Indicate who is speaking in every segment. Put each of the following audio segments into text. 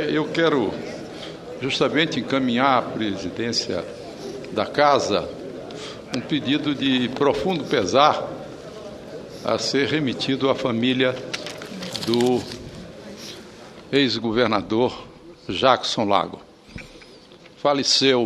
Speaker 1: Eu quero justamente encaminhar à presidência da Casa um pedido de profundo pesar a ser remetido à família do ex-governador Jackson Lago. Faleceu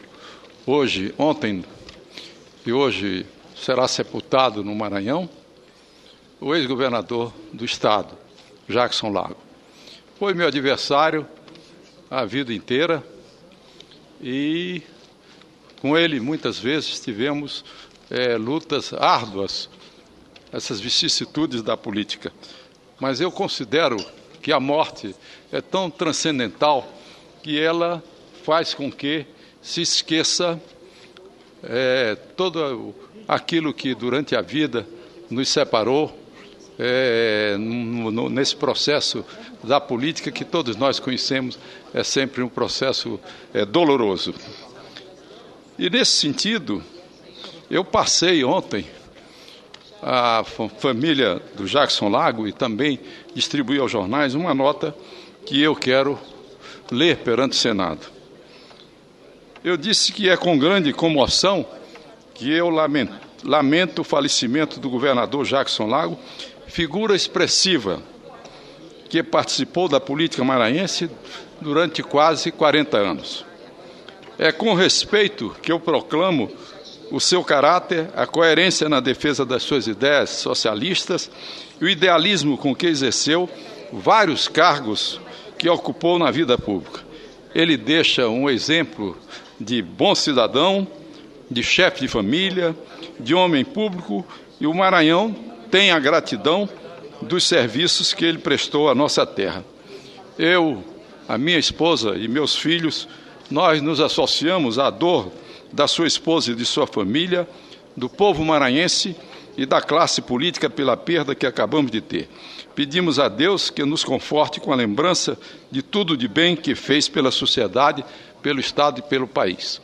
Speaker 1: ontem e hoje será sepultado no Maranhão o ex-governador do estado, Jackson Lago. Foi meu adversário a vida inteira e com ele muitas vezes tivemos lutas árduas, essas vicissitudes da política. Mas eu considero que a morte é tão transcendental que ela faz com que se esqueça todo aquilo que durante a vida nos separou nesse processo da política que todos nós conhecemos, é sempre um processo doloroso. E nesse sentido, eu passei ontem à família do Jackson Lago e também distribuí aos jornais uma nota que eu quero ler perante o Senado. Eu disse que é com grande comoção que eu lamento o falecimento do governador Jackson Lago, figura expressiva que participou da política maranhense durante quase 40 anos. É com respeito que eu proclamo o seu caráter, a coerência na defesa das suas ideias socialistas e o idealismo com que exerceu vários cargos que ocupou na vida pública. Ele deixa um exemplo de bom cidadão, de chefe de família, de homem público, e o Maranhão tem a gratidão dos serviços que ele prestou à nossa terra. Eu, a minha esposa e meus filhos, nós nos associamos à dor da sua esposa e de sua família, do povo maranhense e da classe política pela perda que acabamos de ter. Pedimos a Deus que nos conforte com a lembrança de tudo de bem que fez pela sociedade, pelo Estado e pelo país.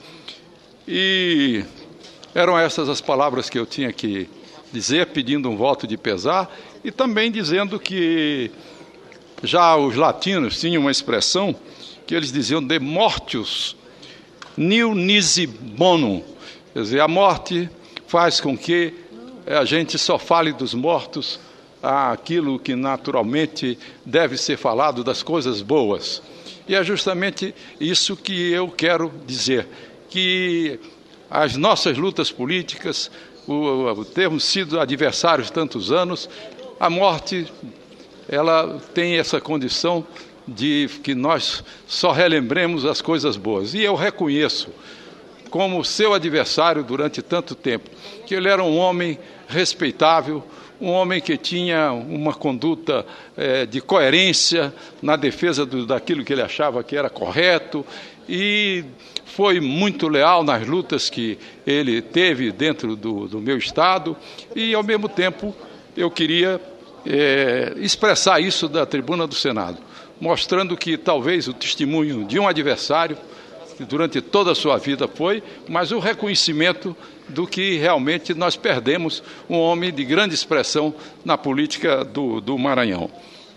Speaker 1: E eram essas as palavras que eu tinha que dizer, pedindo um voto de pesar e também dizendo que já os latinos tinham uma expressão que eles diziam de mortius nil nisi bonum, quer dizer, a morte faz com que a gente só fale dos mortos aquilo que naturalmente deve ser falado, das coisas boas. E é justamente isso que eu quero dizer, que as nossas lutas políticas, termos sido adversários tantos anos, a morte ela tem essa condição de que nós só relembremos as coisas boas. E eu reconheço, como seu adversário durante tanto tempo, que ele era um homem respeitável, um homem que tinha uma conduta de coerência na defesa daquilo que ele achava que era correto e foi muito leal nas lutas que ele teve dentro do meu estado e, ao mesmo tempo, eu queria expressar isso da tribuna do Senado, mostrando que talvez o testemunho de um adversário, que durante toda a sua vida foi, mas o reconhecimento do que realmente nós perdemos um homem de grande expressão na política do Maranhão.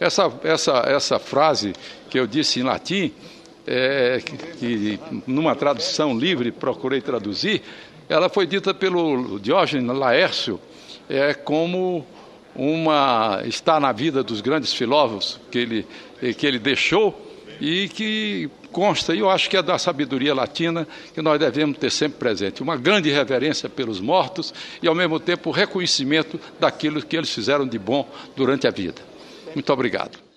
Speaker 1: Essa frase que eu disse em latim, que numa tradução livre procurei traduzir, ela foi dita pelo Diógenes Laércio como está na vida dos grandes filósofos que ele deixou e que consta, e eu acho que é da sabedoria latina que nós devemos ter sempre presente, uma grande reverência pelos mortos e, ao mesmo tempo, o reconhecimento daquilo que eles fizeram de bom durante a vida. Muito obrigado.